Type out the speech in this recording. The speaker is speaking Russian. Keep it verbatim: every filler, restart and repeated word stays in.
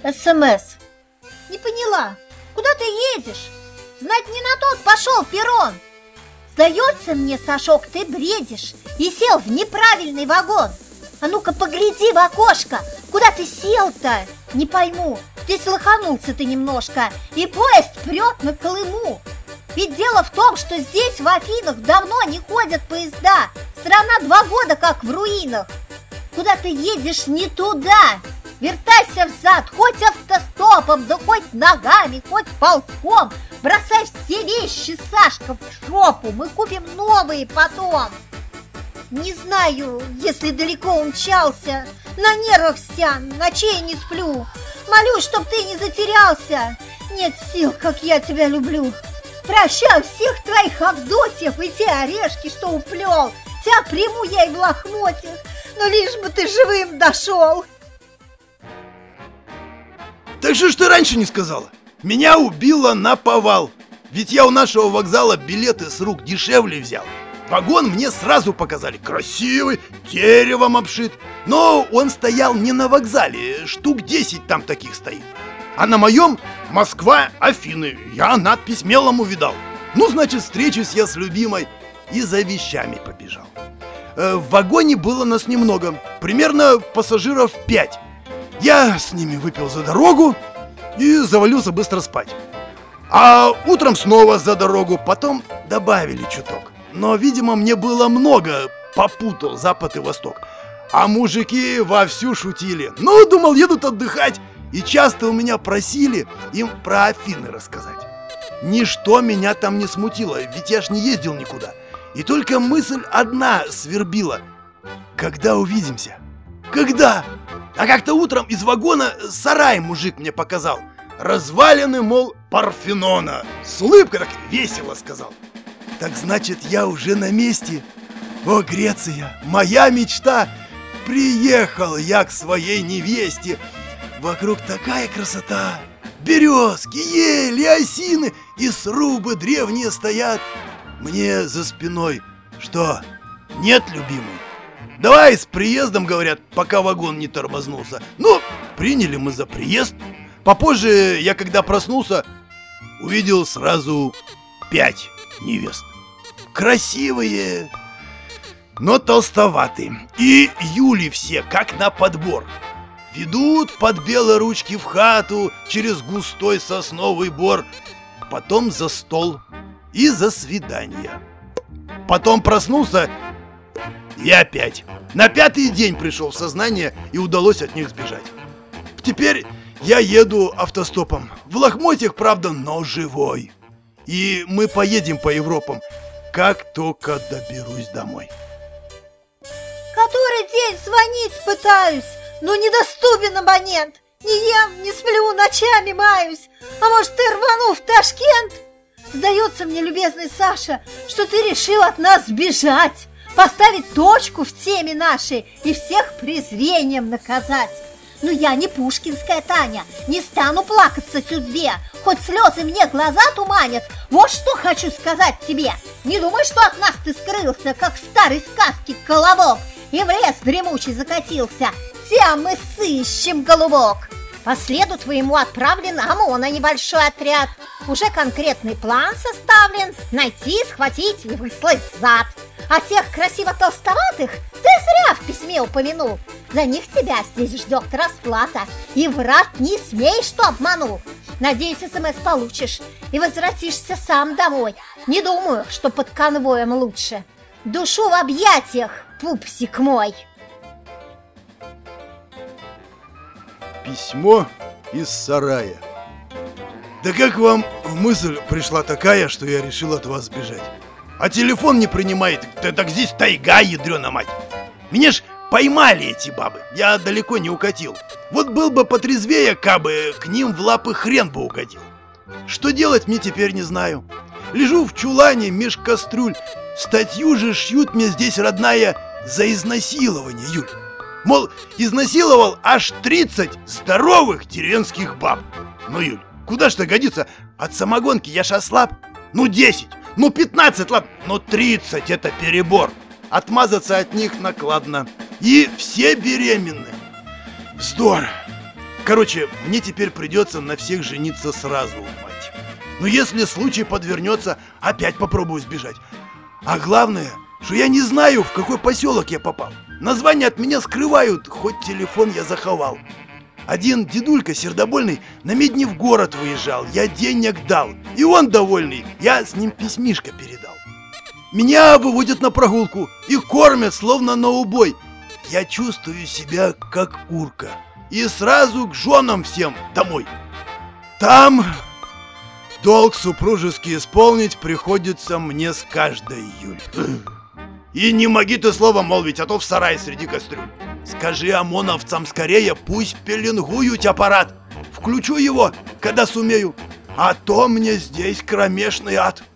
СМС. Не поняла, куда ты едешь? Знать не на тот пошел перрон. Сдается мне, Сашок, ты бредишь и сел в неправильный вагон. А ну-ка погляди в окошко, куда ты сел-то? Не пойму, здесь лоханулся ты немножко, и поезд прет на Колыму. Ведь дело в том, что здесь, в Афинах, давно не ходят поезда. Страна два года как в руинах. Куда ты едешь не туда. Вертайся взад, хоть автостопом, да хоть ногами, хоть ползком. Бросай все вещи, Сашка, в жопу, мы купим новые потом. Не знаю, если далеко умчался, на нервах вся, ночей не сплю. Молюсь, чтоб ты не затерялся. Нет сил, как я тебя люблю. Прощаю всех твоих Авдотьев и те орешки, что уплел. Тебя приму я и в лохмотьях, но лишь бы ты живым дошел. Так что ж ты раньше не сказала? Меня убило наповал. Ведь я у нашего вокзала билеты с рук дешевле взял. Вагон мне сразу показали красивый, деревом обшит. Но он стоял не на вокзале, штук десять там таких стоит. А на моем Москва, Афины. Я надпись мелом увидал. Ну, значит, встречусь я с любимой и за вещами побежал. э, В вагоне было нас немного, примерно пассажиров пять. Я с ними выпил за дорогу и завалился быстро спать. А утром снова за дорогу, потом добавили чуток. Но, видимо, мне было много, попутал Запад и Восток. А мужики вовсю шутили. Ну, думал, едут отдыхать. И часто у меня просили им про Афины рассказать. Ничто меня там не смутило, ведь я ж не ездил никуда. И только мысль одна свербила. Когда увидимся? Когда? А как-то утром из вагона сарай мужик мне показал. Развалины, мол, Парфенона. С улыбкой так весело сказал. Так значит, я уже на месте. О, Греция, моя мечта. Приехал я к своей невесте. Вокруг такая красота. Березки, ели, осины и срубы древние стоят. Мне за спиной что, нет любимой? Давай с приездом, говорят, пока вагон не тормознулся. Ну, приняли мы за приезд. Попозже я, когда проснулся, увидел сразу пять невест. Красивые, но толстоватые. И Юли все, как на подбор. Ведут под белые ручки в хату через густой сосновый бор. Потом за стол и за свидание. Потом проснулся и опять. На пятый день пришел в сознание и удалось от них сбежать. Теперь я еду автостопом. В лохмотьях, правда, но живой. И мы поедем по Европам, как только доберусь домой. Который день звонить пытаюсь, но недоступен абонент. Не ем, не сплю, ночами маюсь. А может, ты рванул в Ташкент? Сдается мне, любезный Саша, что ты решил от нас сбежать, поставить точку в теме нашей и всех презрением наказать. Но я не пушкинская Таня, не стану плакаться судьбе, хоть слезы мне глаза туманят. Вот что хочу сказать тебе. Не думай, что от нас ты скрылся, как в старой сказке колобок, и в лес дремучий закатился. Тя мы сыщем, голубок. По следу твоему отправлен ОМОНа небольшой отряд. Уже конкретный план составлен: найти, схватить и выслать зад. А тех красиво толстоватых ты зря в письме упомянул. За них тебя здесь ждет расплата. И враг не смей, что обманул. Надеюсь, СМС получишь и возвратишься сам домой. Не думаю, что под конвоем лучше. Душу в объятиях, пупсик мой. Письмо из сарая. Да как вам мысль пришла такая, что я решил от вас сбежать? А телефон не принимает. Да, так здесь тайга, ядрёна мать. Меня ж поймали эти бабы. Я далеко не укатил. Вот был бы потрезвее, кабы к ним в лапы хрен бы угодил. Что делать, мне теперь не знаю. Лежу в чулане меж кастрюль. Статью же шьют мне здесь, родная, за изнасилование, Юль. Мол, изнасиловал аж тридцать здоровых деревенских баб. Ну, Юль, куда ж это годится? От самогонки я ж ослаб. Ну, десять, ну, пятнадцать, ладно, но тридцать это перебор. Отмазаться от них накладно. И все беременны. Вздор. Короче, мне теперь придется на всех жениться сразу, мать. Но если случай подвернется, опять попробую сбежать. А главное, что я не знаю, в какой поселок я попал. Название от меня скрывают, хоть телефон я заховал. Один дедулька сердобольный на медни в город выезжал, я денег дал. И он довольный, я с ним письмишко передал. Меня выводят на прогулку и кормят, словно на убой. Я чувствую себя как урка. И сразу к женам всем домой. Там долг супружеский исполнить приходится мне с каждой июль. И не моги ты слово молвить, а то в сарае среди кастрюль. Скажи ОМОНовцам скорее, пусть пеленгуют аппарат. Включу его, когда сумею. А то мне здесь кромешный ад.